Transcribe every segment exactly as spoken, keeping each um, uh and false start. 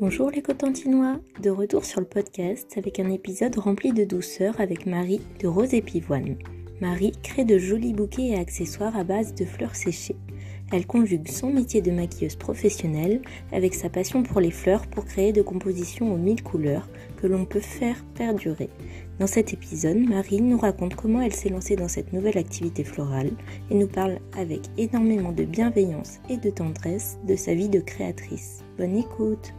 Bonjour les Cotentinois, de retour sur le podcast avec un épisode rempli de douceur avec Marie de Rose et Pivoine. Marie crée de jolis bouquets et accessoires à base de fleurs séchées. Elle conjugue son métier de maquilleuse professionnelle avec sa passion pour les fleurs pour créer de compositions aux mille couleurs que l'on peut faire perdurer. Dans cet épisode, Marie nous raconte comment elle s'est lancée dans cette nouvelle activité florale et nous parle avec énormément de bienveillance et de tendresse de sa vie de créatrice. Bonne écoute!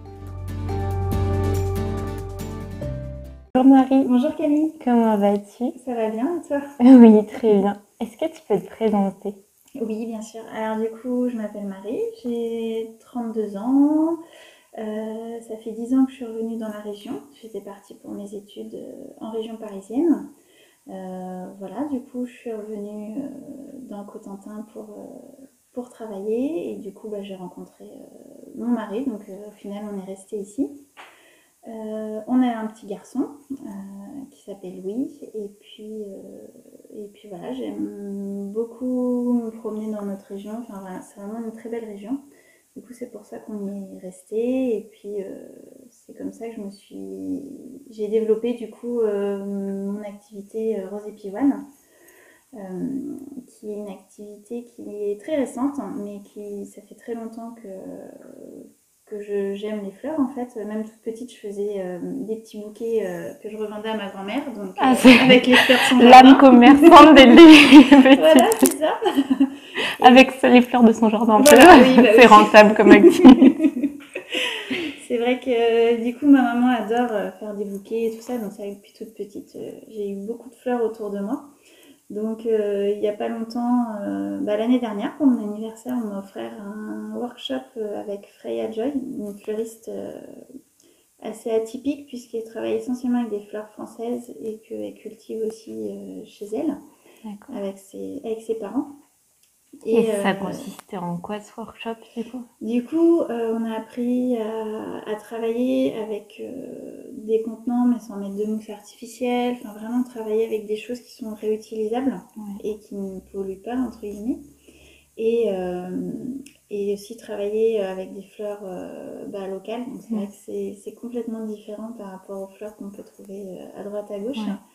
Bonjour Marie. Bonjour Camille. Comment vas-tu? Ça va bien et toi? Oui, très bien. Est-ce que tu peux te présenter? Oui, bien sûr. Alors du coup, je m'appelle Marie, j'ai trente-deux ans. Euh, ça fait dix ans que je suis revenue dans la région. J'étais partie pour mes études en région parisienne. Euh, voilà, du coup, je suis revenue euh, dans le Cotentin pour, euh, pour travailler. Et du coup, bah, j'ai rencontré euh, mon mari. Donc euh, au final, on est resté ici. Euh, on a un petit garçon euh, qui s'appelle Louis et puis, euh, et puis voilà, j'aime beaucoup me promener dans notre région, enfin voilà, c'est vraiment une très belle région, du coup c'est pour ça qu'on y est resté et puis euh, c'est comme ça que je me suis, j'ai développé du coup euh, mon activité euh, Rose et Pivoine, euh, qui est une activité qui est très récente mais qui, ça fait très longtemps que que je, j'aime les fleurs en fait. Même toute petite, je faisais euh, des petits bouquets euh, que je revendais à ma grand-mère, donc Ah, euh, avec les fleurs de son jardin. L'âme commerçante des petits. Voilà, c'est ça. Avec les fleurs de son jardin, voilà, oui, bah, c'est oui. rentable comme activité. C'est vrai que du coup, ma maman adore faire des bouquets et tout ça, donc c'est vrai que depuis toute petite, euh, j'ai eu beaucoup de fleurs autour de moi. Donc euh, il n'y a pas longtemps, euh, bah, l'année dernière pour mon anniversaire, on m'a offert un workshop avec Freya Joy, une fleuriste euh, assez atypique puisqu'elle travaille essentiellement avec des fleurs françaises et qu'elle cultive aussi euh, chez elle, avec ses, avec ses parents. Et, et ça euh, consistait en quoi ce workshop du coup? Du coup, euh, on a appris à, à travailler avec euh, des contenants mais sans mettre de mousse artificielle, enfin vraiment travailler avec des choses qui sont réutilisables ouais. et qui ne polluent pas entre guillemets. Et, euh, et aussi travailler avec des fleurs euh, bah, locales. Donc c'est mmh. vrai que c'est, c'est complètement différent par rapport aux fleurs qu'on peut trouver à droite à gauche. Ouais.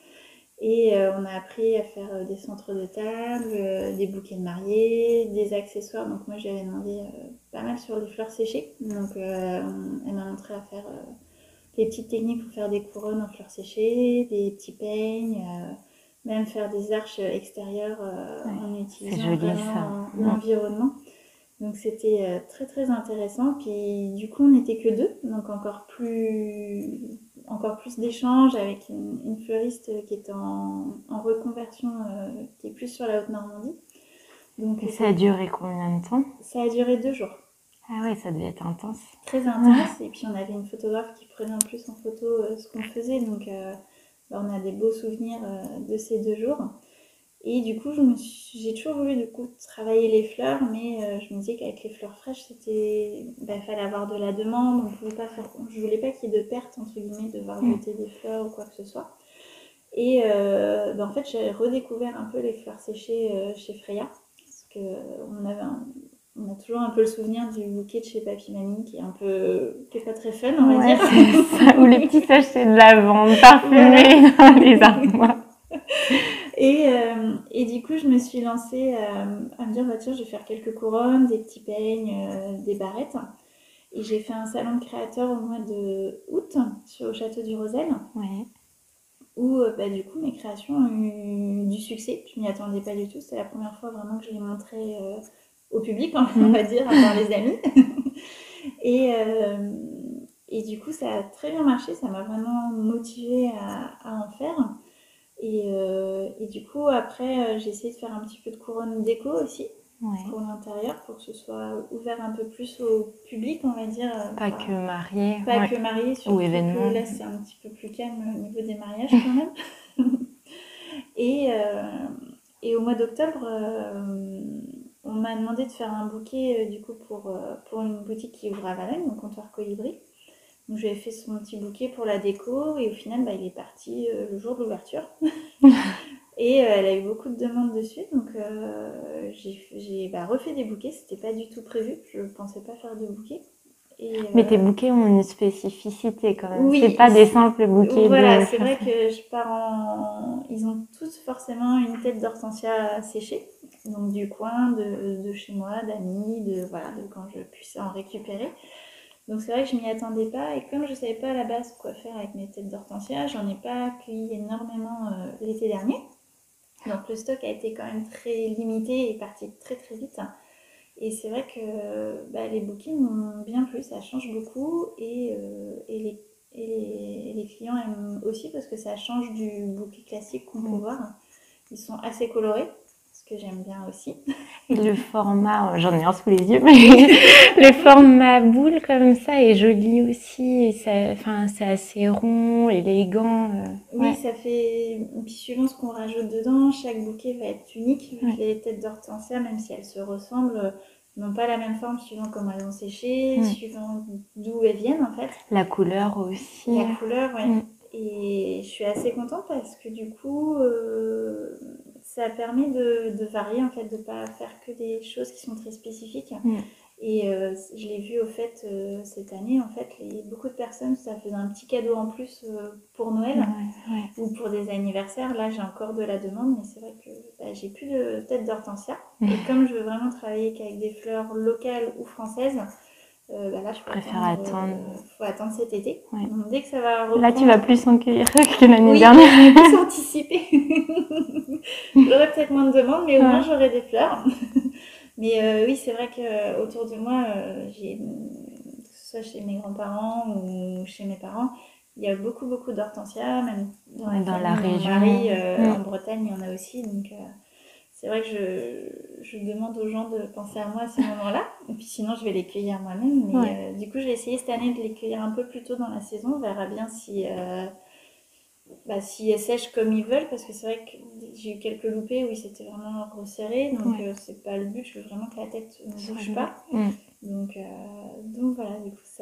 Et euh, on a appris à faire des centres de table, euh, des bouquets de mariée, des accessoires. Donc moi j'avais demandé euh, pas mal sur les fleurs séchées. Donc euh, on, elle m'a montré à faire euh, des petites techniques pour faire des couronnes en fleurs séchées, des petits peignes, euh, même faire des arches extérieures euh, ouais, en utilisant joli, vraiment l'environnement. Donc c'était euh, très très intéressant. Puis du coup on n'était que deux, donc encore plus, encore plus d'échanges avec une, une fleuriste qui est en, en reconversion, euh, qui est plus sur la Haute-Normandie. Donc, et ça a duré combien de temps? Ça a duré deux jours. Ah ouais, ça devait être intense. Très intense. Et puis on avait une photographe qui prenait en plus en photo euh, ce qu'on faisait. Donc euh, bah, on a des beaux souvenirs euh, de ces deux jours. Et du coup, je me suis, j'ai toujours voulu du coup travailler les fleurs, mais euh, je me disais qu'avec les fleurs fraîches, c'était, bah, fallait avoir de la demande. On pouvait pas faire, je voulais pas qu'il y ait de perte entre guillemets, de devoir jeter des fleurs ou quoi que ce soit. Et euh, bah, en fait, j'ai redécouvert un peu les fleurs séchées euh, chez Freya, parce que on avait, un, on a toujours un peu le souvenir du bouquet de chez Papy Mamie, qui est un peu, qui est pas très fun, on va ouais, dire. C'est ça. Ou les petits sachets de lavande parfumés voilà. Dans les armoires. Et, euh, et du coup, je me suis lancée euh, à me dire, bah, tiens, je vais faire quelques couronnes, des petits peignes, euh, des barrettes. Et j'ai fait un salon de créateurs au mois de août sur, au château du Rosel, ouais. où euh, bah, du coup, mes créations ont eu du succès. Je m'y attendais pas du tout. C'était la première fois vraiment que je les montrais euh, au public, on va dire, à part les amis. et, euh, et du coup, ça a très bien marché. Ça m'a vraiment motivée à, à en faire. Et, euh, et du coup, après, euh, j'ai essayé de faire un petit peu de couronne déco aussi, ouais. pour l'intérieur, pour que ce soit ouvert un peu plus au public, on va dire. Pas enfin, que marié. Pas ouais. que marié, surtout ou événement. Que là, c'est un petit peu plus calme au niveau des mariages quand même. et, euh, et au mois d'octobre, euh, on m'a demandé de faire un bouquet, euh, du coup, pour, euh, pour une boutique qui ouvre à Valognes, au comptoir Colibri. Donc j'avais fait son petit bouquet pour la déco et au final bah, il est parti euh, le jour de l'ouverture. et euh, elle a eu beaucoup de demandes dessus, donc euh, j'ai, j'ai bah, refait des bouquets, c'était pas du tout prévu, je pensais pas faire de bouquets. Et, euh, Mais tes bouquets ont une spécificité quand même. Oui, c'est pas des simples bouquets. Voilà, de... c'est vrai que je pars en... Ils ont tous forcément une tête d'hortensia séchée, donc du coin, de, de chez moi, d'amis, de, voilà, de quand je puisse en récupérer. Donc c'est vrai que je m'y attendais pas, et comme je savais pas à la base quoi faire avec mes têtes d'hortensia, j'en ai pas cueilli énormément euh, l'été dernier. Donc le stock a été quand même très limité et parti très très vite. Et c'est vrai que bah, les bouquets m'ont bien plu, ça change beaucoup, et, euh, et, les, et, les, et les clients aiment aussi parce que ça change du bouquet classique qu'on peut voir. Ils sont assez colorés, ce que j'aime bien aussi. Et le format, j'en ai un sous les yeux, mais le format boule comme ça est joli aussi. Et ça, enfin, c'est assez rond, élégant. Euh, oui, ouais. ça fait. Puis suivant ce qu'on rajoute dedans, chaque bouquet va être unique. Vu Ouais. que les têtes d'hortensia, même si elles se ressemblent, n'ont pas la même forme suivant comment elles ont séché, Mm. suivant d'où elles viennent en fait. La couleur aussi. La couleur, ouais. Mm. Et je suis assez contente parce que du coup, euh, ça permet de, de varier, en fait, de ne pas faire que des choses qui sont très spécifiques. Mm. Et euh, je l'ai vu au fait euh, cette année, en fait, les, beaucoup de personnes, ça faisait un petit cadeau en plus euh, pour Noël Ouais, ouais. ou pour des anniversaires. Là, j'ai encore de la demande, mais c'est vrai que bah, j'ai plus de tête d'hortensia. Et comme je veux vraiment travailler qu'avec des fleurs locales ou françaises, Euh, bah là, je préfère attendre, attendre. Euh, faut attendre cet été. Ouais. Donc, dès que ça va reprendre... Là, tu vas plus en cueillir que l'année oui, dernière. Oui, plus anticiper. J'aurai peut-être moins de demandes, mais au moins Ouais. j'aurai des fleurs. mais euh, oui, c'est vrai qu'autour de moi, euh, j'ai, que ce soit chez mes grands-parents ou chez mes parents, il y a beaucoup, beaucoup d'hortensias, même dans la, dans famille, la mon région. mari, euh, Mm. en Bretagne, il y en a aussi. Donc, euh, c'est vrai que je, je demande aux gens de penser à moi à ces moments-là. Et puis sinon, je vais les cueillir moi-même. Mais Ouais. euh, du coup, j'ai essayé cette année de les cueillir un peu plus tôt dans la saison. On verra bien si, euh, bah, si elles sèchent comme ils veulent. Parce que c'est vrai que j'ai eu quelques loupés où ils s'étaient vraiment resserrés. Donc, Ouais. euh, c'est pas le but. Je veux vraiment que la tête ne bouge Sur pas. Mm. Donc, euh, donc voilà, du coup, ça,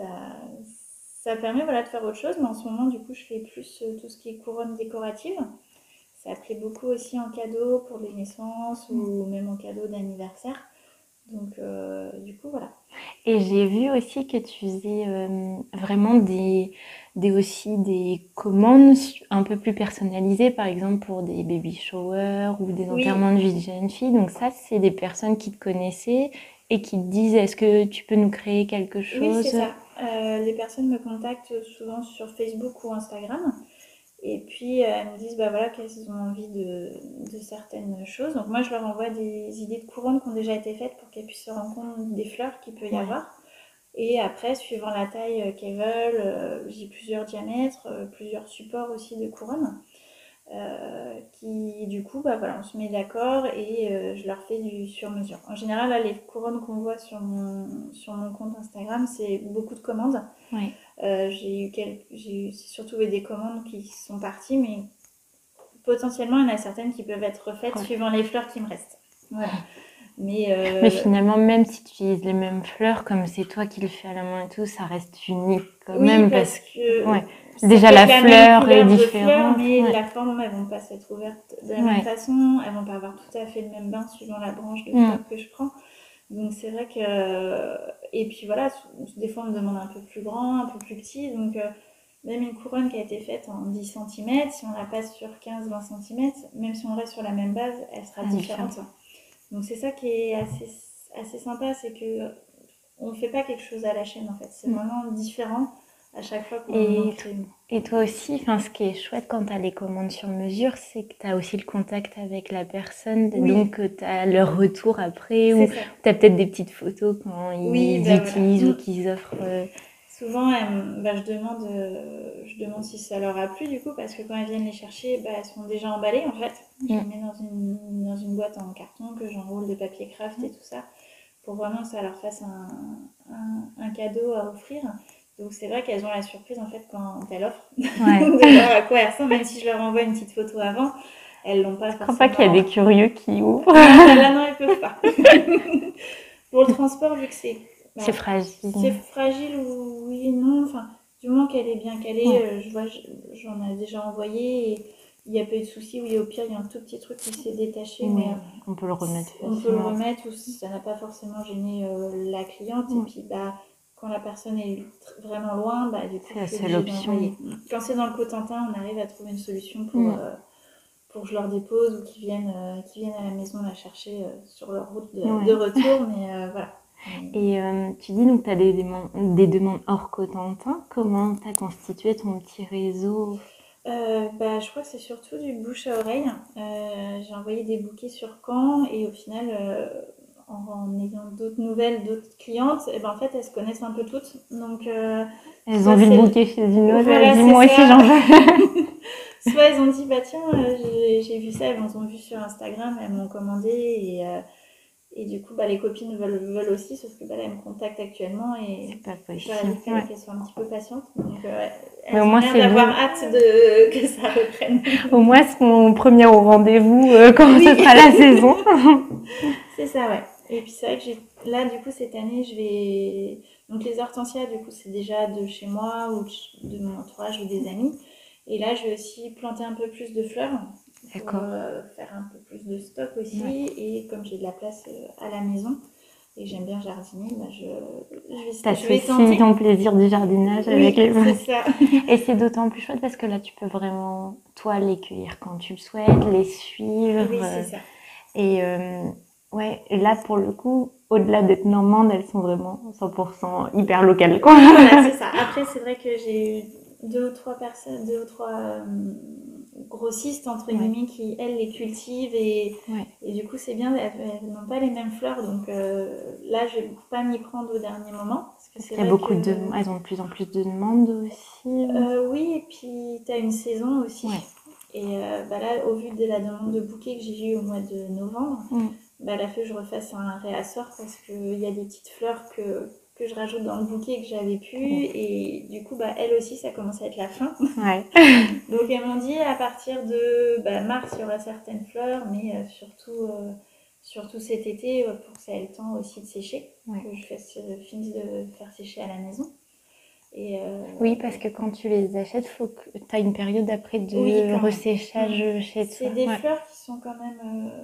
ça permet voilà, de faire autre chose. Mais en ce moment, du coup, je fais plus euh, tout ce qui est couronne décorative. Ça plaît beaucoup aussi en cadeau pour les naissances ou même en cadeau d'anniversaire. Donc, euh, du coup, voilà. Et j'ai vu aussi que tu faisais euh, vraiment des, des, aussi des commandes un peu plus personnalisées, par exemple pour des baby showers ou des Oui. enterrements de vie de jeune fille. Donc ça, c'est des personnes qui te connaissaient et qui te disent, est-ce que tu peux nous créer quelque chose? Oui, c'est ça. Euh, les personnes me contactent souvent sur Facebook ou Instagram. Et puis, euh, elles me disent bah, voilà, qu'elles ont envie de, de certaines choses. Donc, moi, je leur envoie des idées de couronnes qui ont déjà été faites pour qu'elles puissent se rendre compte des fleurs qu'il peut y Ouais. avoir. Et après, suivant la taille qu'elles veulent, euh, j'ai plusieurs diamètres, euh, plusieurs supports aussi de couronnes. Euh, qui du coup bah voilà on se met d'accord et euh, je leur fais du sur mesure. En général là, les couronnes qu'on voit sur mon, sur mon compte Instagram c'est beaucoup de commandes. Ouais. Euh, j'ai eu quelques, j'ai eu surtout des commandes qui sont parties mais potentiellement il y en a certaines qui peuvent être refaites ouais. suivant les fleurs qui me restent. Voilà. Mais, euh... mais finalement, même si tu utilises les mêmes fleurs, comme c'est toi qui le fais à la main et tout, ça reste unique quand oui, même. parce, parce que, ouais. Déjà, la, la fleur est différente. Fleurs, mais ouais. la forme, elles vont pas s'être ouvertes de la ouais. même façon. Elles vont pas avoir tout à fait le même bain suivant la branche de fleurs mmh. que je prends. Donc c'est vrai que... Et puis voilà, des fois on me demande un peu plus grand, un peu plus petit. Donc euh, même une couronne qui a été faite en dix centimètres, si on la passe sur quinze à vingt centimètres, même si on reste sur la même base, elle sera ah, différente. différent. Donc c'est ça qui est assez, assez sympa, c'est que on ne fait pas quelque chose à la chaîne en fait. C'est mmh. vraiment différent à chaque fois qu'on et, crée une. Et toi aussi, ce qui est chouette quand tu as les commandes sur mesure, c'est que tu as aussi le contact avec la personne. Oui. Donc tu as leur retour après, c'est ou tu as peut-être des petites photos quand ils oui, bah utilisent voilà. ou qu'ils offrent. Euh... Souvent, euh, bah, je, demande, euh, je demande si ça leur a plu du coup, parce que quand elles viennent les chercher, bah, elles sont déjà emballées en fait. Je mmh. les mets dans une, dans une boîte en carton que j'enroule de papier craft mmh. et tout ça, pour vraiment que ça leur fasse un, un, un cadeau à offrir. Donc c'est vrai qu'elles ont la surprise en fait quand elles offrent ouais. de voir à quoi elles ressemblent, même si je leur envoie une petite photo avant, elles l'ont pas je forcément. Je crois pas qu'il y a des curieux qui ouvrent. Non, là non, elles peuvent pas. Pour le transport, vu que c'est... Bah, c'est fragile. C'est fragile ou oui et non, enfin, du moment qu'elle est bien calée, ouais. euh, je vois, j'en ai déjà envoyé et il n'y a pas eu de souci. Oui, au pire, il y a un tout petit truc qui s'est détaché, oui, mais on peut le remettre. On peut le remettre ou ça n'a pas forcément gêné euh, la cliente. Ouais. Et puis, bah, quand la personne est vraiment loin, bah, du coup, c'est la seule option. Quand c'est dans le Cotentin, on arrive à trouver une solution pour, mmh. euh, pour que je leur dépose ou qu'ils viennent, euh, qu'ils viennent à la maison la chercher euh, sur leur route de, ouais. de retour. Mais euh, voilà. Et euh, tu dis donc que tu as des, des demandes hors Cotentin. Comment tu as constitué ton petit réseau? Euh, bah, je crois que c'est surtout du bouche à oreille. Euh, j'ai envoyé des bouquets sur Caen et au final, euh, en, en ayant d'autres nouvelles, d'autres clientes, et ben en fait, elles se connaissent un peu toutes. Donc, euh, elles ont vu le bouquet chez une autre, voilà, elles disent moi aussi j'en veux. Soit elles ont dit bah tiens, euh, j'ai, j'ai vu ça, elles m'ont vu sur Instagram, elles m'ont commandé et, euh, et du coup, bah, les copines veulent, veulent aussi, sauf que bah, là, elles me contactent actuellement et c'est pas possible. Je leur ai dit ouais. qu'elles soient un petit peu patientes. Donc, euh, elles Mais au ont moins, l'air c'est d'avoir bon. hâte de, que ça reprenne. Au moins, c'est mon premier au rendez-vous euh, quand oui. ce sera la saison. C'est ça, ouais. Et puis, c'est vrai que j'ai... là, du coup, cette année, je vais. Donc, les hortensias, du coup, c'est déjà de chez moi ou de mon entourage ou des amis. Et là, je vais aussi planter un peu plus de fleurs. Pour euh, faire un peu plus de stock aussi. Ouais. Et comme j'ai de la place euh, à la maison et j'aime bien jardiner, bah je, je vais, je vais tenter. ton plaisir du jardinage oui, avec les c'est ça. Et c'est d'autant plus chouette parce que là, tu peux vraiment, toi, les cueillir quand tu le souhaites, les suivre. Oui, c'est ça. Et euh, ouais, là, pour le coup, au-delà d'être normandes, elles sont vraiment cent pour cent hyper locales, quoi. Voilà, c'est ça. Après, c'est vrai que j'ai eu deux ou trois personnes, deux ou trois euh, grossistes, entre guillemets, ouais. qui, elles, les cultivent et, ouais. et du coup, c'est bien, elles, elles n'ont pas les mêmes fleurs, donc euh, là, je vais pas m'y prendre au dernier moment. Parce que c'est Il y a vrai beaucoup que, de... Elles ont de plus en plus de demandes aussi. Euh, oui, et puis tu as une saison aussi. Ouais. Et euh, bah là, au vu de la demande de bouquet que j'ai eu au mois de novembre, mm. bah, il a fallu que je refasse un réassort parce qu'il y a des petites fleurs que, que je rajoute dans le bouquet que j'avais pu. Mm. Et du coup, bah, elles aussi, ça commence à être la fin. Ouais. Donc elles m'ont dit à partir de bah, mars, il y aura certaines fleurs, mais euh, surtout, euh, surtout cet été, euh, pour que ça ait le temps aussi de sécher, ouais. que je fasse, euh, finisse de faire sécher à la maison. Et euh, oui, parce que quand tu les achètes, faut que tu as une période après de oui, resséchage mmh. chez toi. C'est des ouais. fleurs qui sont quand même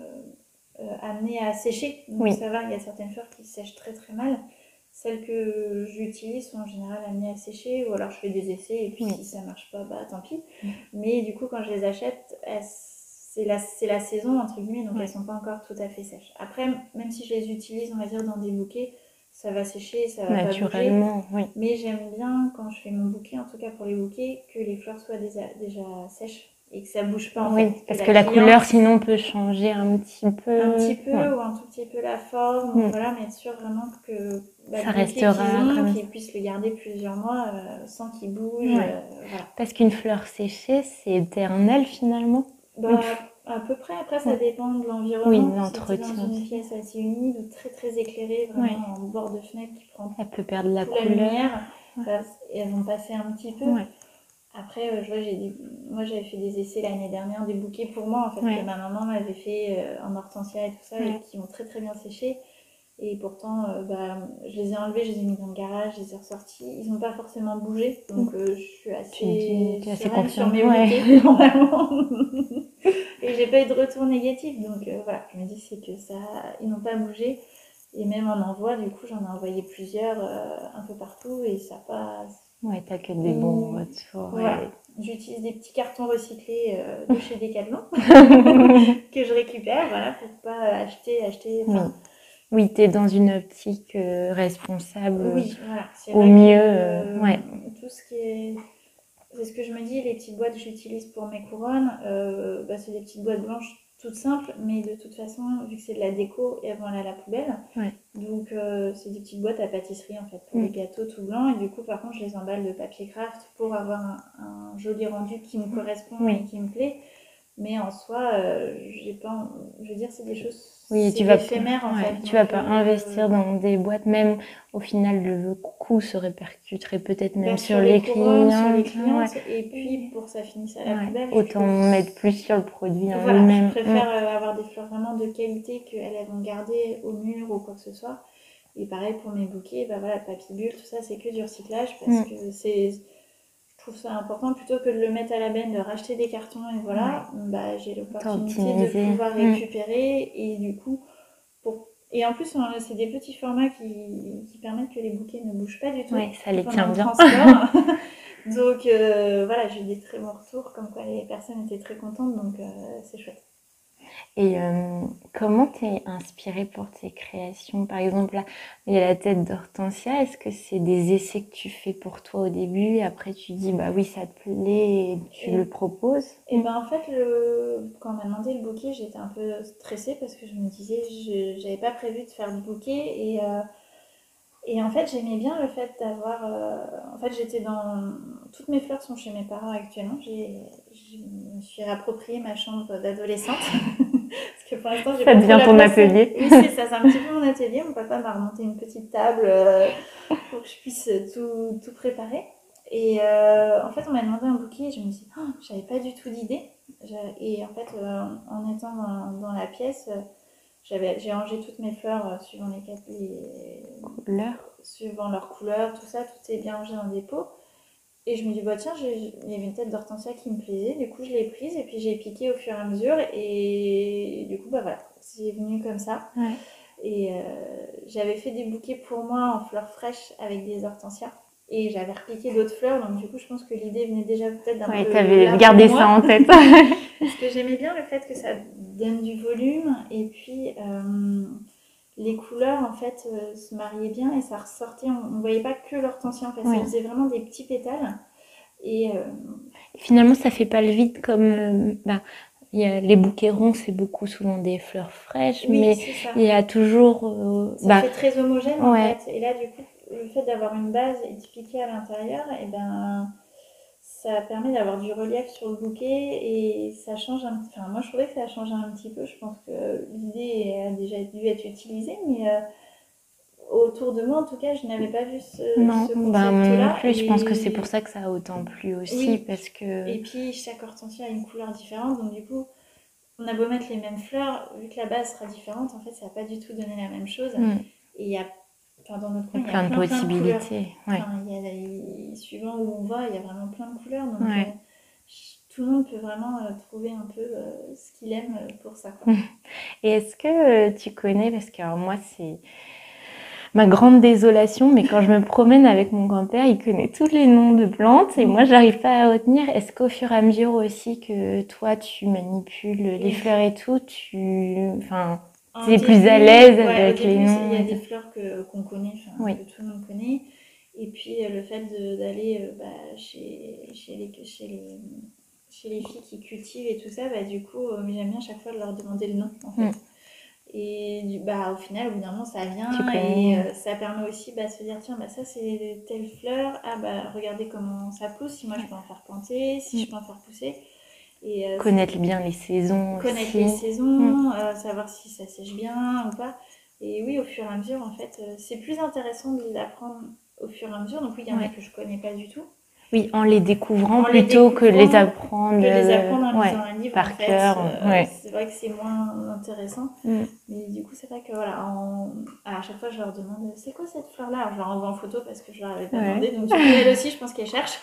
euh, euh, amenées à sécher. Donc oui. ça va, il y a certaines fleurs qui sèchent très très mal. Celles que j'utilise sont en général amenées à sécher, ou alors je fais des essais et puis oui. si ça marche pas, bah tant pis. Mmh. Mais du coup, quand je les achète, c'est la, c'est la saison, entre guillemets, donc ouais. elles sont pas encore tout à fait sèches. Après, même si je les utilise, on va dire, dans des bouquets, ça va sécher, ça va naturellement, pas bouger. Oui. Mais j'aime bien, quand je fais mon bouquet, en tout cas pour les bouquets, que les fleurs soient déjà, déjà sèches et que ça bouge pas en oui, fait. parce que la, que la couleur sinon peut changer un petit peu. Un petit peu ouais. ou un tout petit peu la forme, mm. voilà, mais être sûr vraiment que bah, ça restera qu'ils ont, comme... qu'ils puissent le garder plusieurs mois euh, sans qu'il bouge. Ouais. Euh, voilà. Parce qu'une fleur séchée, c'est éternel finalement. Bah, à peu près, après ça ouais. dépend de l'environnement. Oui, l'entretien. Si dans une pièce assez humide ou très très éclairée, vraiment ouais. en bord de fenêtre qui prend elle peut perdre la toute couleur. la lumière, ouais. bah, et elles vont passer un petit peu. Ouais. Après, euh, je vois, j'ai des... moi j'avais fait des essais l'année dernière, des bouquets pour moi en fait, ouais. que ma maman m'avait fait euh, en hortensia et tout ça, ouais. et qui ont très très bien séché. Et pourtant, euh, bah, je les ai enlevés, je les ai mis dans le garage, je les ai ressortis. Ils n'ont pas forcément bougé, donc euh, je suis assez, tu dis, sereine assez sur mes ouais. bouquets, normalement. Et j'ai pas eu de retour négatif, donc euh, voilà, je me dis c'est que ça, ils n'ont pas bougé. Et même en envoi, du coup, j'en ai envoyé plusieurs euh, un peu partout et ça passe. Ouais, t'as que des bons mmh. retours. Voilà. Ouais. J'utilise des petits cartons recyclés euh, de chez Decathlon que je récupère, voilà, pour pas acheter, acheter. Oui. Oui, tu es dans une optique euh, responsable oui, voilà. C'est au vrai mieux. Que, euh, ouais. Tout ce qui est... C'est ce que je me dis, les petites boîtes que j'utilise pour mes couronnes, euh, bah, c'est des petites boîtes blanches toutes simples, mais de toute façon, vu que c'est de la déco, elles vont aller à la poubelle. Ouais. Donc, euh, c'est des petites boîtes à pâtisserie, en fait, pour mmh. les gâteaux tout blancs. Et du coup, par contre, je les emballe de papier craft pour avoir un, un joli rendu qui me correspond oui. et qui me plaît. Mais en soi, euh, j'ai pas, je veux dire, c'est des choses oui, tu vas éphémères pas, en ouais, fait. Tu donc, vas pas euh, investir dans des boîtes, même au final, le coût se répercuterait peut-être même bah, sur, sur les, les clients. Sur les clientes, ouais. Et puis, pour que ça finisse à la ouais. poubelle. Autant trouve... mettre plus sur le produit en voilà, lui-même. Je préfère mmh. euh, avoir des fleurs vraiment de qualité qu'elles elles vont garder au mur ou quoi que ce soit. Et pareil pour mes bouquets, bah voilà, le papier bulle, tout ça, c'est que du recyclage parce mmh. que c'est... Je trouve ça important, plutôt que de le mettre à la benne, de racheter des cartons et voilà, ouais. bah, j'ai l'opportunité de pouvoir récupérer mmh. et du coup, pour Et en plus, on, c'est des petits formats qui, qui permettent que les bouquets ne bougent pas du tout. Oui, ça les tient bien. Donc euh, voilà, j'ai eu des très bons retours, comme quoi les personnes étaient très contentes, donc euh, c'est chouette. Et euh, comment t'es inspirée pour tes créations? Par exemple, là, il y a la tête d'Hortensia. Est-ce que c'est des essais que tu fais pour toi au début et après tu dis, bah oui, ça te plaît et tu et, le proposes? Et ben en fait, le... quand on m'a demandé le bouquet, j'étais un peu stressée parce que je me disais, je j'avais pas prévu de faire du bouquet et... Euh, Et en fait, j'aimais bien le fait d'avoir... Euh, en fait, j'étais dans... Toutes mes fleurs sont chez mes parents actuellement. J'ai, je me suis réapproprié ma chambre d'adolescente. Parce que pour l'instant, j'ai ça pas devient ton place. atelier. Oui, c'est ça, c'est un petit peu mon atelier. Mon papa m'a remonté une petite table euh, pour que je puisse tout, tout préparer. Et euh, en fait, on m'a demandé un bouquet et je me dis, oh, j'avais pas du tout d'idée. Et en fait, euh, en étant dans, dans la pièce... J'avais, j'ai rangé toutes mes fleurs euh, suivant les, les couleurs, suivant leurs couleurs, tout ça, tout est bien rangé dans des pots. Et je me dis, bah tiens, j'ai, il y avait une tête d'hortensia qui me plaisait, du coup je l'ai prise et puis j'ai piqué au fur et à mesure. Et, et du coup, bah voilà, c'est venu comme ça. Ouais. Et euh, j'avais fait des bouquets pour moi en fleurs fraîches avec des hortensias. Et j'avais repiqué d'autres fleurs, donc du coup je pense que l'idée venait déjà peut-être d'un ouais, peu... t'avais gardé ça en tête. Parce que j'aimais bien le fait que ça donne du volume et puis euh, les couleurs en fait euh, se mariaient bien et ça ressortait, on ne voyait pas que l'hortensia en fait, ouais. Ça faisait vraiment des petits pétales. Et euh... finalement ça fait pas le vide comme... Euh, bah, il y a les bouquets ronds, c'est beaucoup souvent des fleurs fraîches, oui, mais il y a toujours... Euh, ça bah, fait très homogène ouais. En fait. Et là du coup, le fait d'avoir une base et de piquer à l'intérieur, et ben... ça permet d'avoir du relief sur le bouquet et ça change un petit... Enfin, moi, je trouvais que ça a changé un petit peu. Je pense que l'idée a déjà dû être utilisée, mais euh, autour de moi, en tout cas, je n'avais pas vu ce, non, ce concept-là. Bah, non plus, et... je pense que c'est pour ça que ça a autant plu aussi, oui. Parce que... Et puis, chaque hortensia a une couleur différente, donc du coup, on a beau mettre les mêmes fleurs, vu que la base sera différente, en fait, ça va pas du tout donner la même chose. Mm. Et il y a... Enfin, dans notre coin, il y a plein, plein de possibilités. Plein de ouais. Enfin, il y a, il, suivant où on va, il y a vraiment plein de couleurs. Donc, ouais. euh, tout le monde peut vraiment euh, trouver un peu euh, ce qu'il aime pour ça. Quoi. Et est-ce que euh, tu connais, parce que alors, moi, c'est ma grande désolation, mais quand je me promène avec mon grand-père, il connaît tous les noms de plantes et moi, j'arrive pas à retenir. Est-ce qu'au fur et à mesure aussi que toi, tu manipules oui. les fleurs et tout, tu... Enfin, tu es plus à l'aise ouais, avec début, les noms? Il y a des fleurs que, qu'on connaît, oui. que tout le monde connaît. Et puis, euh, le fait de, d'aller euh, bah, chez, chez, les, chez, les, chez les filles qui cultivent et tout ça, bah, du coup, euh, j'aime bien chaque fois de leur demander le nom, en fait. Mm. Et bah, au final, au bout d'un moment, ça vient et euh, ça permet aussi bah, de se dire tiens, bah, ça c'est telle fleur, ah bah regardez comment ça pousse, si moi je peux en faire planter, si je peux en faire pousser. Et, euh, connaître bien les saisons connaître aussi. les saisons, mm. euh, savoir si ça sèche bien ou pas. Et oui, au fur et à mesure, en fait, euh, c'est plus intéressant de les apprendre au fur et à mesure. Donc oui, il y en ouais. a que je connais pas du tout. Oui, en les découvrant en plutôt les que les apprendre, que les apprendre en ouais, lisant un livre par en fait, cœur. Euh, ouais. C'est vrai que c'est moins intéressant. Mm. Mais du coup, c'est vrai que voilà, en... à chaque fois, je leur demande c'est quoi cette fleur-là. Alors, je leur envoie en photo parce que je leur avais pas ouais. demandé. Donc, du coup, elle aussi, je pense qu'elle cherche.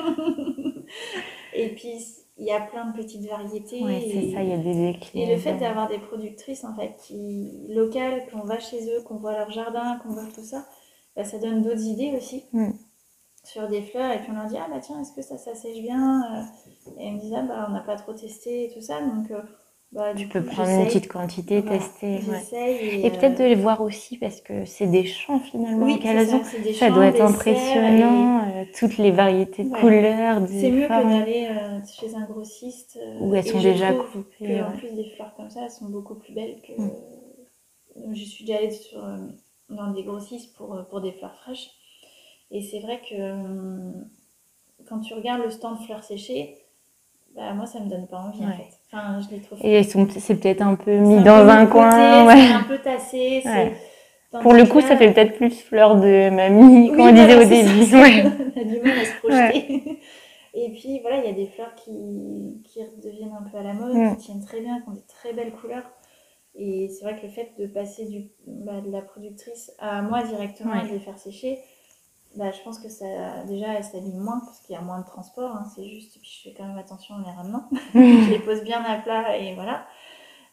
Et puis, il y a plein de petites variétés. Oui, c'est ça, il y a des déclinaisons. Et le fait d'avoir des productrices en fait, qui, locales, qu'on va chez eux, qu'on voit leur jardin, qu'on voit tout ça, bah, ça donne d'autres idées aussi. Mm. Sur des fleurs et puis on leur dit ah bah tiens est-ce que ça ça sèche bien et ils me disent ah bah on n'a pas trop testé et tout ça donc euh, bah tu du peux coup, prendre j'essaye. Une petite quantité voilà, tester j'essaye ouais. et, et, et peut-être euh... de les voir aussi parce que c'est des champs finalement oui, qu'elles ça, ont c'est des ça champs, doit être des impressionnant et... euh, toutes les variétés de ouais. couleurs des c'est mieux formes. que d'aller euh, chez un grossiste euh, où elles sont et déjà je trouve coupées que, ouais. en plus des fleurs comme ça elles sont beaucoup plus belles que mm. euh, je suis déjà allée sur, euh, dans des grossistes pour, pour des fleurs fraîches et c'est vrai que euh, quand tu regardes le stand fleurs séchées, bah moi ça me donne pas envie ouais. en fait. Enfin, je les trouve. Et elles sont, c'est peut-être un peu mis un dans peu un côté, coin. Ouais. C'est un peu tassé. C'est... Ouais. Pour le coup, là, ça fait peut-être plus fleur de mamie, oui, comme on voilà, disait au début. Ça, ouais. On a du mal à se projeter. Ouais. Et puis voilà, il y a des fleurs qui, qui deviennent un peu à la mode, mm. qui tiennent très bien, qui ont des très belles couleurs. Et c'est vrai que le fait de passer du, bah, de la productrice à moi directement ouais. et de les faire sécher, bah, je pense que ça, déjà, elle s'abîme moins parce qu'il y a moins de transport. Hein, c'est juste, puis je fais quand même attention en les ramenant. Je les pose bien à plat et voilà.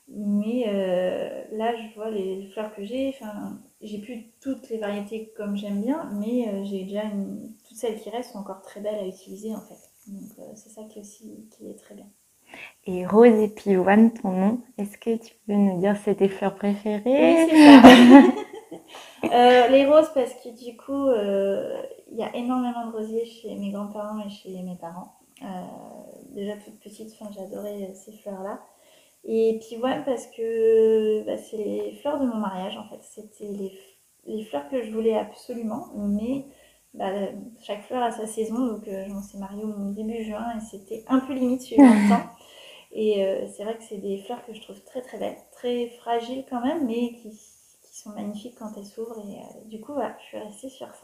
Mais euh, là, je vois les fleurs que j'ai, enfin, j'ai plus toutes les variétés comme j'aime bien, mais euh, j'ai déjà une... toutes celles qui restent sont encore très belles à utiliser en fait. Donc euh, c'est ça qui est aussi qui est très bien. Et Rose et Pivoine, ton nom, est-ce que tu peux nous dire c'est tes fleurs préférées? Oui, c'est ça. euh, les roses parce que du coup, il euh, y a énormément de rosiers chez mes grands-parents et chez mes parents. Euh, déjà toute petite, enfin, j'adorais ces fleurs-là. Et pivoine parce que bah, c'est les fleurs de mon mariage en fait. C'était les, les fleurs que je voulais absolument, mais bah, chaque fleur a sa saison, donc euh, je m'en suis mariée au début juin et c'était un peu limite suivant le temps. Et euh, c'est vrai que c'est des fleurs que je trouve très très belles, très fragiles quand même, mais qui, qui sont magnifiques quand elles s'ouvrent. Et euh, du coup, voilà, je suis restée sur ça.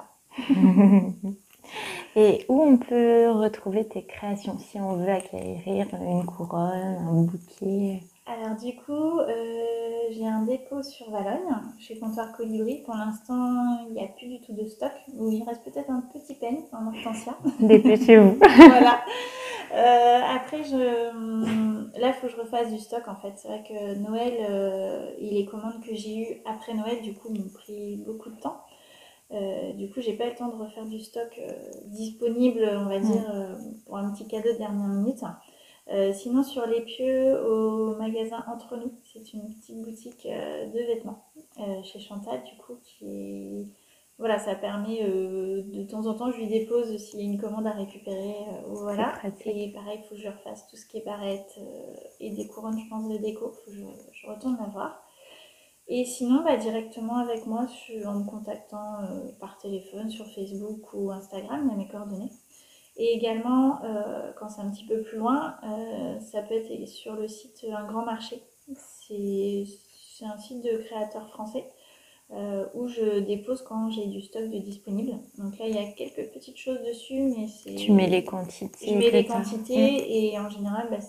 Et où on peut retrouver tes créations si on veut acquérir une couronne, un bouquet? Alors du coup, euh, j'ai un dépôt sur Valogne, chez Comptoir Colibri. Pour l'instant, il n'y a plus du tout de stock. Ou il reste peut-être un petit peigne en hortensia. Dépêchez-vous. Voilà. Euh, après, je... là, il faut que je refasse du stock en fait. C'est vrai que Noël, euh, et les commandes que j'ai eues après Noël, du coup, m'ont pris beaucoup de temps. Euh, du coup, j'ai pas eu le temps de refaire du stock euh, disponible, on va dire, euh, pour un petit cadeau de dernière minute. Euh, sinon, sur les pieux, au magasin Entre Nous, c'est une petite boutique euh, de vêtements euh, chez Chantal, du coup, qui voilà, ça permet euh, de temps en temps, je lui dépose s'il y a une commande à récupérer, euh, voilà. Et pareil, il faut que je refasse tout ce qui est barrettes euh, et des couronnes, je pense, de déco, il faut que je, je retourne la voir. Et sinon, bah, directement avec moi, en me contactant euh, par téléphone, sur Facebook ou Instagram, il y a mes coordonnées. Et également, euh, quand c'est un petit peu plus loin, euh, ça peut être sur le site Un Grand Marché. C'est, c'est un site de créateurs français euh, où je dépose quand j'ai du stock de disponible. Donc là, il y a quelques petites choses dessus, mais c'est... Tu mets les quantités. Je mets les quantités mmh. et en général, bah,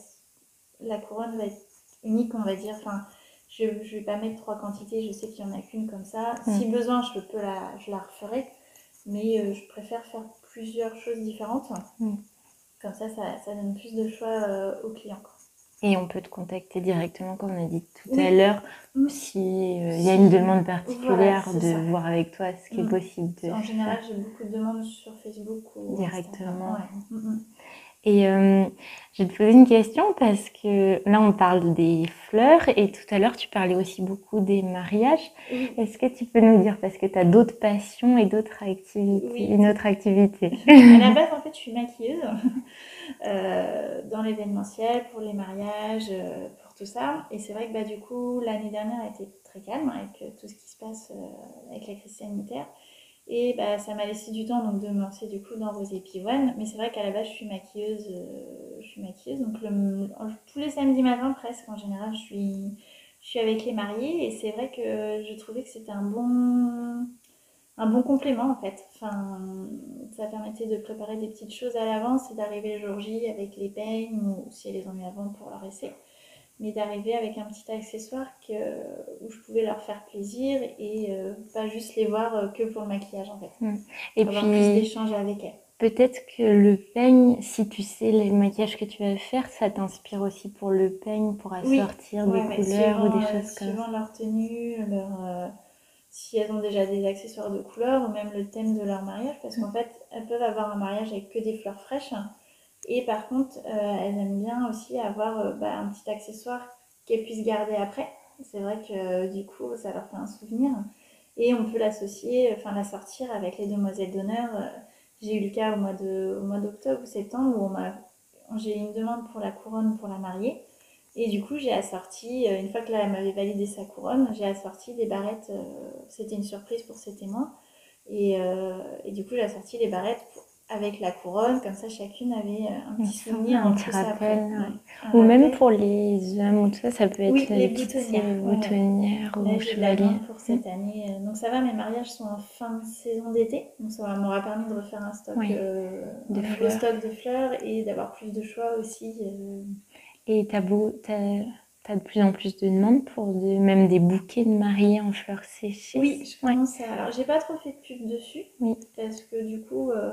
la couronne va être unique, on va dire. Enfin, je ne vais pas mettre trois quantités, je sais qu'il n'y en a qu'une comme ça. Mmh. Si besoin, je, peux la, je la referai, mais euh, je préfère faire plusieurs choses différentes. Mmh. Comme ça, ça, ça donne plus de choix euh, aux clients. Quoi. Et on peut te contacter directement, comme on a dit tout oui. à l'heure, mmh. s'il euh, si, y a une demande particulière, voilà, de ça. Voir avec toi ce qui mmh. est possible de En général, j'ai beaucoup de demandes sur Facebook ou directement. Ouais. Mmh. Et euh, je vais te poser une question parce que là, on parle des fleurs et tout à l'heure, tu parlais aussi beaucoup des mariages. Oui. Est-ce que tu peux nous dire, parce que tu as d'autres passions et d'autres activités, oui. une autre activité? À la base, en fait, je suis maquilleuse euh, dans l'événementiel, pour les mariages, euh, pour tout ça. Et c'est vrai que bah, du coup, l'année dernière a été très calme avec euh, tout ce qui se passe euh, avec la crise sanitaire. Et bah, ça m'a laissé du temps donc, de me lancer du coup dans Rose et Pivoine. Mais c'est vrai qu'à la base, je suis maquilleuse. Euh, je suis maquilleuse. Donc le, tous les samedis matins, presque, en général, je suis, je suis avec les mariés. Et c'est vrai que je trouvais que c'était un bon, un bon complément, en fait. Enfin, ça permettait de préparer des petites choses à l'avance et d'arriver le jour J avec les peignes ou si elles les ont mis avant pour leur essai. Mais d'arriver avec un petit accessoire que, où je pouvais leur faire plaisir et euh, pas juste les voir euh, que pour le maquillage en fait. Mmh. Et avoir puis, plus d'échanges avec elles. Peut-être que le peigne, si tu sais le maquillage que tu vas faire, ça t'inspire aussi pour le peigne, pour assortir oui. des ouais, couleurs suivant, ou des choses euh, comme suivant ça. leur tenue, leur, euh, si elles ont déjà des accessoires de couleurs ou même le thème de leur mariage, parce qu'en fait, elles peuvent avoir un mariage avec que des fleurs fraîches. Et par contre, euh, elles aiment bien aussi avoir euh, bah, un petit accessoire qu'elles puissent garder après. C'est vrai que euh, du coup, ça leur fait un souvenir. Et on peut l'associer, enfin la sortir avec les demoiselles d'honneur. Euh, j'ai eu le cas au mois, de, au mois d'octobre ou septembre où on m'a, j'ai eu une demande pour la couronne pour la mariée. Et du coup, j'ai assorti, une fois que là, elle m'avait validé sa couronne, j'ai assorti des barrettes. Euh, c'était une surprise pour ses témoins. Et, euh, et du coup, j'ai assorti les barrettes pour, avec la couronne, comme ça chacune avait un petit souvenir un en petit plus rappel, après. Ouais. Ouais. Ou rappel. même pour les hommes ou tout ça, ça peut être oui, les, les petites boutonnières, boutonnières ouais. ou Là, j'ai de la demande chevaliers. pour cette mmh. année. Donc ça va, mes mariages sont en fin de saison d'été, donc ça m'aura permis de refaire un stock, oui. euh, de un fleurs. nouveau stock de fleurs et d'avoir plus de choix aussi. Euh... Et t'as beau, t'as, t'as de plus en plus de demandes pour de, même des bouquets de mariés en fleurs séchées. Oui, je commence ouais. à... Alors, j'ai pas trop fait de pub dessus, oui. parce que du coup... Euh...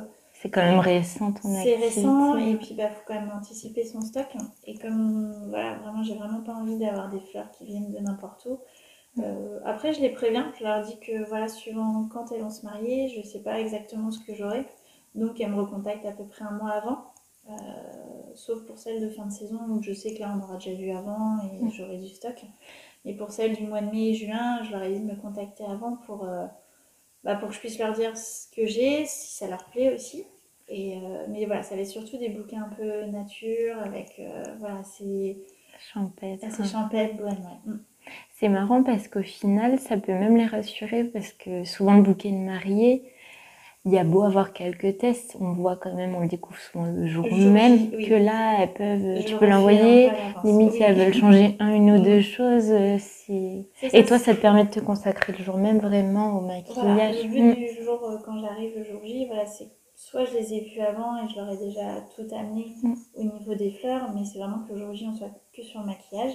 c'est quand même récent ton C'est activité. récent et puis bah faut quand même anticiper son stock. Et comme voilà, vraiment j'ai vraiment pas envie d'avoir des fleurs qui viennent de n'importe où. Euh, après je les préviens, je leur dis que voilà, suivant quand elles vont se marier, je sais pas exactement ce que j'aurai. Donc elles me recontactent à peu près un mois avant. Euh, sauf pour celles de fin de saison où je sais que là on aura déjà vu avant et j'aurai du stock. Et pour celles du mois de mai et juin, je leur ai dit de me contacter avant pour, euh, bah, pour que je puisse leur dire ce que j'ai, si ça leur plaît aussi. Et, euh, mais voilà, ça va être surtout des bouquets un peu nature, avec, euh, voilà, c'est champêtre. assez champêtre, bohème, ouais. Mm. C'est marrant parce qu'au final, ça peut même les rassurer parce que souvent le bouquet de mariée, il y a beau avoir quelques tests, on voit quand même, on le découvre souvent le jour, Le jour même, J, oui. que là, elles peuvent, Je tu le peux refais un l'envoyer, peu à l'avance, limite oui. si elles veulent changer un, une ou Mm. deux choses, euh, c'est... C'est ça, Et toi, c'est- ça te permet de te consacrer le jour même vraiment au Voilà, maquillage. le but Mm. du jour, euh, quand j'arrive le jour J, voilà, c'est soit je les ai vus avant et je leur ai déjà tout amené Mm. au niveau des fleurs, mais c'est vraiment que le jour J, on soit que sur le maquillage.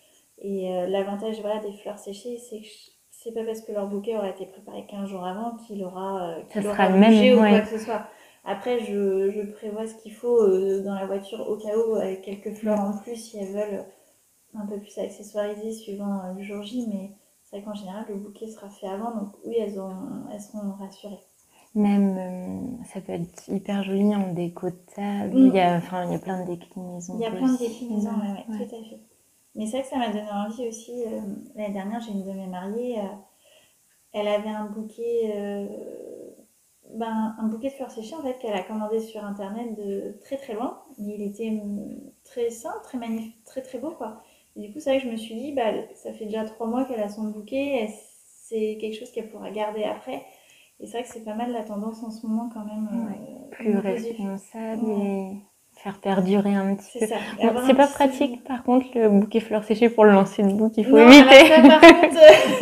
Et euh, l'avantage voilà, des fleurs séchées, c'est que je- c'est pas parce que leur bouquet aura été préparé quinze jours avant qu'il aura, euh, qu'il Ça aura sera le bougé même, ou ouais. quoi que ce soit. Après, je, je prévois ce qu'il faut euh, dans la voiture au cas où, avec quelques fleurs en plus si elles veulent un peu plus accessoiriser suivant euh, le jour J, mais c'est vrai qu'en général, le bouquet sera fait avant, donc oui, elles, ont, elles seront rassurées. Même, euh, ça peut être hyper joli en déco de table. Mm. Il y a, enfin, il y a plein de déclinaisons. Il y a plein de possibles. déclinaisons, ouais, ouais, Ouais. tout à fait. Mais c'est vrai que ça m'a donné envie aussi. Euh, l'année dernière, j'ai une de mes mariées. Euh, elle avait un bouquet, euh, ben, un bouquet de fleurs séchées en fait qu'elle a commandé sur internet de très très loin. Mais il était hum, très simple, très magnifique, très très beau quoi. Et du coup, c'est vrai que je me suis dit, bah, ça fait déjà trois mois qu'elle a son bouquet. et C'est quelque chose qu'elle pourra garder après. Et c'est vrai que c'est pas mal la tendance en ce moment quand même. Euh, Ouais, plus responsable ouais. et faire perdurer un petit C'est peu. ça. Bon, Avoir c'est un pas petit pratique souvenir. par contre le bouquet fleurs séchées pour le lancer debout qu'il faut Non, éviter. alors ça par contre,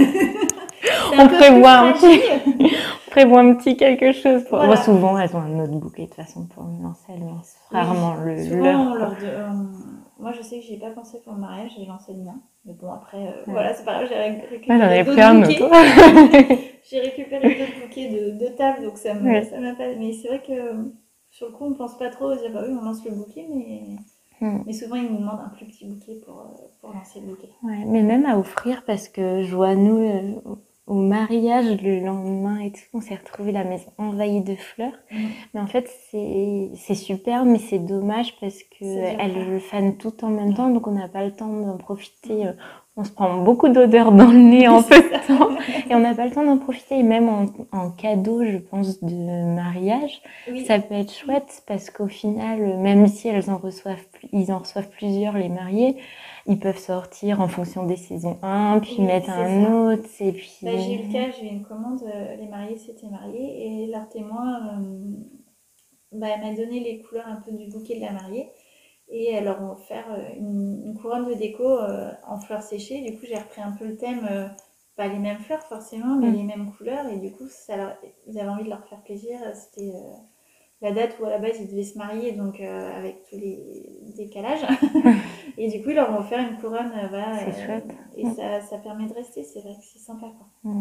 c'est un On peu prévoit plus un petit, fragile. on prévoit un petit quelque chose. Pour... Voilà. Moi, souvent, elles ont un autre bouquet de toute façon pour le lancer. Elles lancent rarement Oui. le Souvent, leur. on quoi. leur de, euh, moi, je sais que j'ai pas pensé pour le mariage, j'ai lancé le mien. Mais bon, après, euh, Ouais. voilà, c'est pas grave, j'ai ré- Ouais, récupéré j'en ai pris d'autres un bouquets. autre. J'ai récupéré d'autres bouquets de, de table, donc ça me, Ouais. ça m'a pas. Mais c'est vrai que sur le coup, on pense pas trop, on se dit, bah oui, on lance le bouquet, mais, Hmm. mais souvent, ils nous demandent un plus petit bouquet pour, euh, pour lancer le bouquet. Ouais, mais même à offrir parce que je vois nous euh, au mariage le lendemain et tout, on s'est retrouvé la maison envahie de fleurs. Mm. Mais en fait c'est c'est super, mais c'est dommage parce que C'est dur, elles ouais. le fanent tout en même temps, donc on n'a pas le temps d'en profiter. On se prend beaucoup d'odeur dans le nez en peu de temps et on n'a pas le temps d'en profiter. Et même en, en cadeau, je pense, de mariage, Oui. ça peut être chouette parce qu'au final, même si elles en reçoivent, ils en reçoivent plusieurs les mariés, ils peuvent sortir en fonction des saisons un, puis Oui, mettre c'est un ça. autre, et puis... Bah, j'ai eu le cas, j'ai eu une commande, euh, les mariés s'étaient mariés et leur témoin, euh, bah, elle m'a donné les couleurs un peu du bouquet de la mariée et elles leur ont offert euh, une, une couronne de déco euh, en fleurs séchées. Du coup, j'ai repris un peu le thème, euh, pas les mêmes fleurs forcément, mais Mm. les mêmes couleurs et du coup, ça leur, ils avaient envie de leur faire plaisir. C'était euh, la date où à la base ils devaient se marier, donc euh, avec tous les décalages. Et du coup, ils leur ont offert une couronne, euh, voilà. C'est euh, chouette. et Mm. ça, ça permet de rester, c'est vrai que c'est sympa quoi. Mm.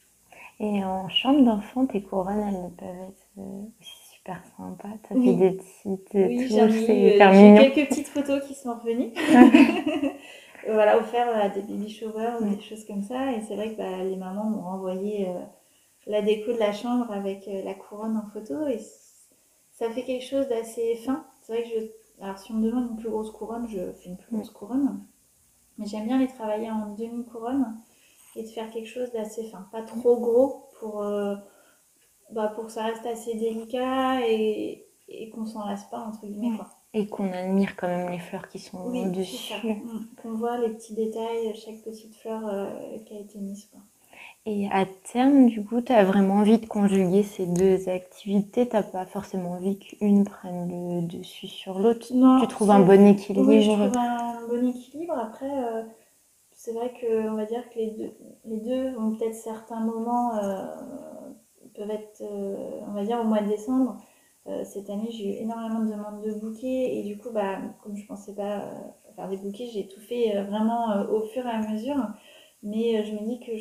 Et en chambre d'enfant, tes couronnes, elles peuvent être euh, aussi super sympas. T'as Oui. fait des petites Oui, j'en touches, ai c'est eu, hyper euh, j'ai mignon. quelques petites photos qui sont revenues. Voilà, offert à des baby showers ou Mm. des choses comme ça. Et c'est vrai que bah, les mamans m'ont renvoyé euh, la déco de la chambre avec euh, la couronne en photo. Et ça fait quelque chose d'assez fin. C'est vrai que je... Alors, si on me demande une plus grosse couronne, je fais une plus grosse couronne. Mais j'aime bien les travailler en demi-couronne et de faire quelque chose d'assez fin. Pas trop gros pour, euh, bah, pour que ça reste assez délicat et, et qu'on s'en lasse pas, entre guillemets. Quoi. Et qu'on admire quand même les fleurs qui sont Oui, dessus. c'est ça. Mm. Qu'on voit les petits détails, chaque petite fleur euh, qui a été mise. Quoi. Et à terme, du coup, tu as vraiment envie de conjuguer ces deux activités. Tu n'as pas forcément envie qu'une prenne le dessus sur l'autre. Non, Tu trouves un bon équilibre. Oui, je trouve un bon équilibre. Après, euh, c'est vrai qu'on va dire que les deux, les deux ont peut-être certains moments, euh, peuvent être, euh, on va dire, au mois de décembre. Euh, cette année, j'ai eu énormément de demandes de bouquets. Et du coup, bah, comme je ne pensais pas euh, faire des bouquets, j'ai tout fait euh, vraiment euh, au fur et à mesure. Mais euh, je me dis que je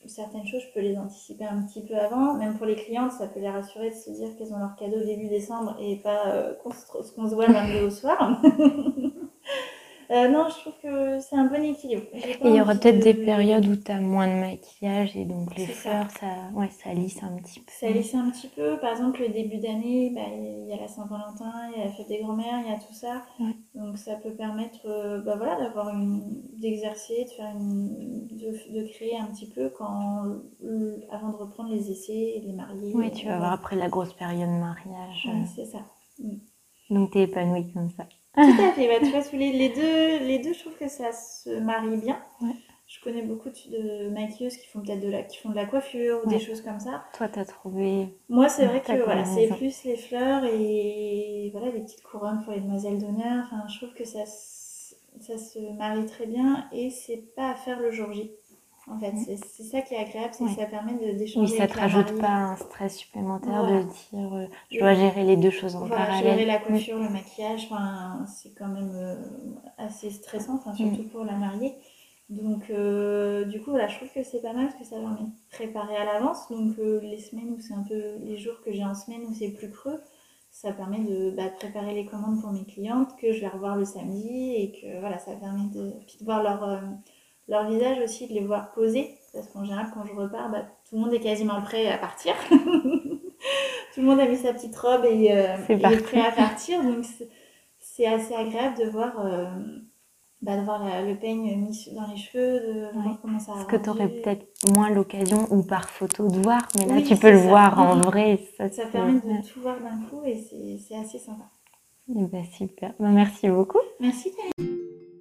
certaines choses, je peux les anticiper un petit peu avant. Même pour les clientes, ça peut les rassurer de se dire qu'elles ont leur cadeau début décembre et pas euh, qu'on, se, qu'on se voit le vingt-deux au soir. Euh, non, je trouve que c'est un bon équilibre. Et il y aura peut-être de... des périodes où tu as moins de maquillage et donc les c'est fleurs, ça. Ça, ouais, ça lisse un petit peu. Ça lisse un petit peu. Par exemple, le début d'année, bah, il y a la Saint-Valentin, il y a la fête des grands-mères, il y a tout ça. Ouais. Donc ça peut permettre euh, bah, voilà, d'avoir une, d'exercer, de, faire une, de, de créer un petit peu quand, euh, avant de reprendre les essais et les mariés. Oui, tu vas voir après la grosse période de mariage. Ouais, c'est ça. Mm. Donc tu es épanouie comme ça. Tout à fait, bah, tu vois, tous les, les, deux, les deux, je trouve que ça se marie bien. Ouais. Je connais beaucoup de maquilleuses qui font peut-être de la, qui font de la coiffure ou ouais. des choses comme ça. Toi, t'as trouvé... Moi, c'est vrai que voilà, c'est plus les fleurs et voilà, les petites couronnes pour les demoiselles d'honneur. Enfin, je trouve que ça, ça se marie très bien et c'est pas à faire le jour J. En fait, c'est, c'est ça qui est agréable, c'est ouais. que ça permet de, d'échanger. Oui, ça te rajoute pas un stress supplémentaire voilà. de dire euh, je dois gérer les deux choses en voilà, parallèle. Gérer la coiffure, oui. le maquillage, enfin, c'est quand même euh, assez stressant, enfin, surtout mm. pour la mariée. Donc, euh, du coup, voilà, je trouve que c'est pas mal parce que ça permet de préparer à l'avance. Donc, euh, les semaines où c'est un peu les jours que j'ai en semaine où c'est plus creux, ça permet de bah, préparer les commandes pour mes clientes que je vais revoir le samedi et que voilà, ça permet de, puis de voir leur. Euh, leur visage aussi, de les voir poser, parce qu'en général, quand je repars, bah, tout le monde est quasiment prêt à partir. Tout le monde a mis sa petite robe et, euh, et est prêt à partir, donc c'est, c'est assez agréable de voir, euh, bah, de voir la, le peigne mis dans les cheveux, de ouais. voir comment ça a Parce rendu. Que tu aurais peut-être moins l'occasion, ou par photo, de voir, mais là, oui, tu peux le ça. voir en vrai. Ça, ça permet de ouais. tout voir d'un coup et c'est, c'est assez sympa. Et bah, super, bah, merci beaucoup. Merci Camille.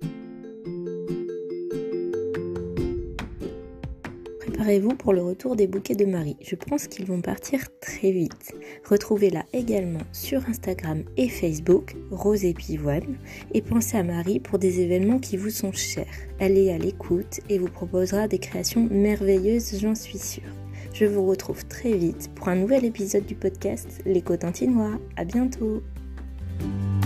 Préparez-vous pour le retour des bouquets de Marie. Je pense qu'ils vont partir très vite. Retrouvez-la également sur Instagram et Facebook, Rose et Pivoine, et pensez à Marie pour des événements qui vous sont chers. Elle est à l'écoute et vous proposera des créations merveilleuses, j'en suis sûre. Je vous retrouve très vite pour un nouvel épisode du podcast Les Cotentinois. À bientôt.